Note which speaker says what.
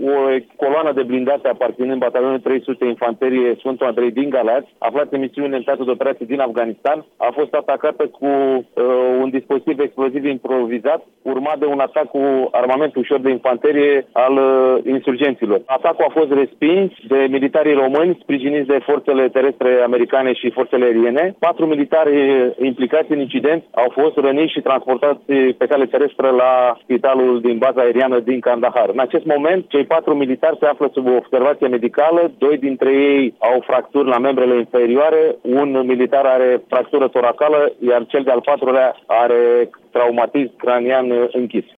Speaker 1: o coloană de blindate aparținând batalionului 300 Infanterie Sfântul Andrei din Galați, aflat în misiune în teatru de operații din Afganistan, a fost atacată cu un dispozitiv exploziv improvizat, urmat de un atac cu armament ușor de infanterie al insurgenților. Atacul a fost respins de militarii români, sprijiniți de forțele terestre americane și forțele aeriene. 4 militari implicați în incident au fost răniți și transportați pe cale terestră la spitalul din baza aeriană din Kandahar. În acest moment, cei 4 militari se află sub observație medicală, 2 dintre ei au fracturi la membrele inferioare, un militar are fractură toracală, iar cel de-al 4-lea are traumatism cranian închis.